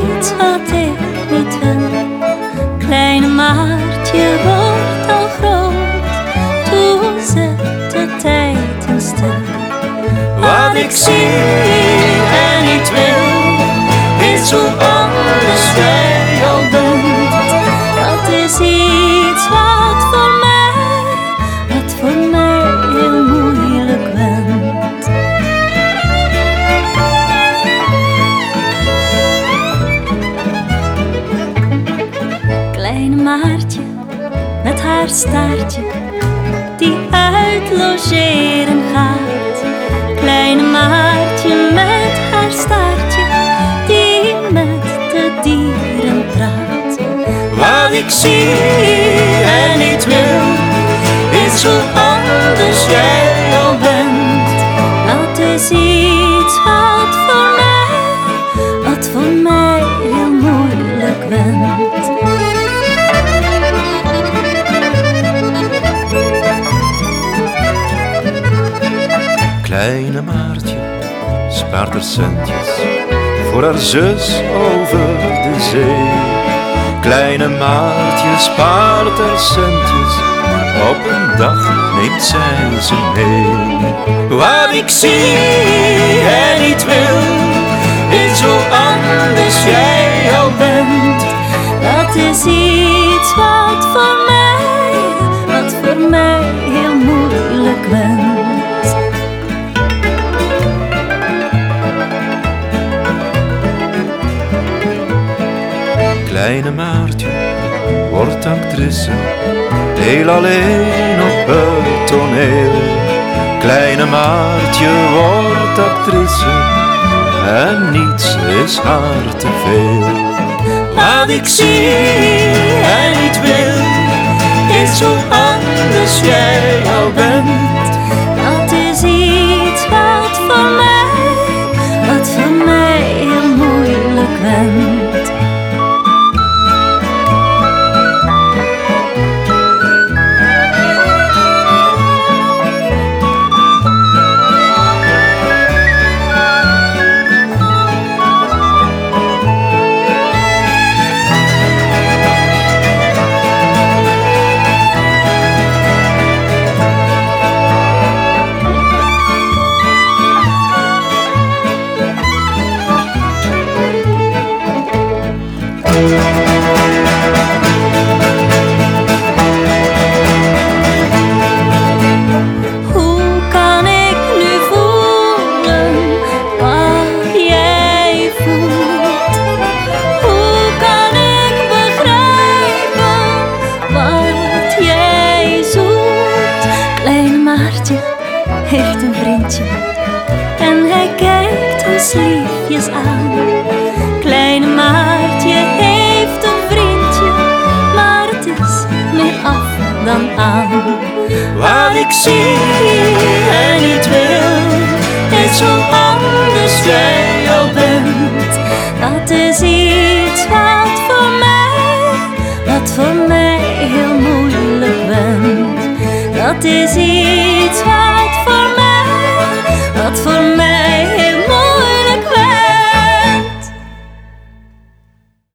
iets wat ik niet wil. Kleine Maartje wordt al groot, toen zet de tijd in stil. Wat ik zie en niet wil, is hoe anders jij al bent. Dat is iets wat voor mij heel moeilijk went. Kleine Maartje met haar staartje, die uit logeren gaat. Kleine Maartje met haar staartje, die met de dieren praat. Wat ik zie en niet wil, is hoe anders jij al bent. Dat is iets wat voor mij heel moeilijk went. Kleine Maartje spaart er centjes voor haar zus over de zee. Kleine Maartje spaart er centjes, op een dag neemt zij ze mee. Wat ik zie en niet wil, is hoe anders jij al bent. Dat is iets wat voor mij heel moeilijk went. Kleine Maartje wordt actrice, heel alleen op het toneel. Kleine Maartje wordt actrice en niets is haar te veel. Wat ik zie en niet wil, is hoe anders jij al bent. Dat is iets wat voor mij heel moeilijk went. Hoe kan ik nu voelen wat jij voelt? Hoe kan ik begrijpen wat jij zoekt? Kleine Maartje heeft een vriendje en hij kijkt ons liefjes aan. Kleine Maartje heeft een vriendje, maar het is meer af dan aan. Wat ik zie en niet wil, Is hoe anders jij al bent. Dat is iets wat voor mij heel moeilijk went. Dat is iets wat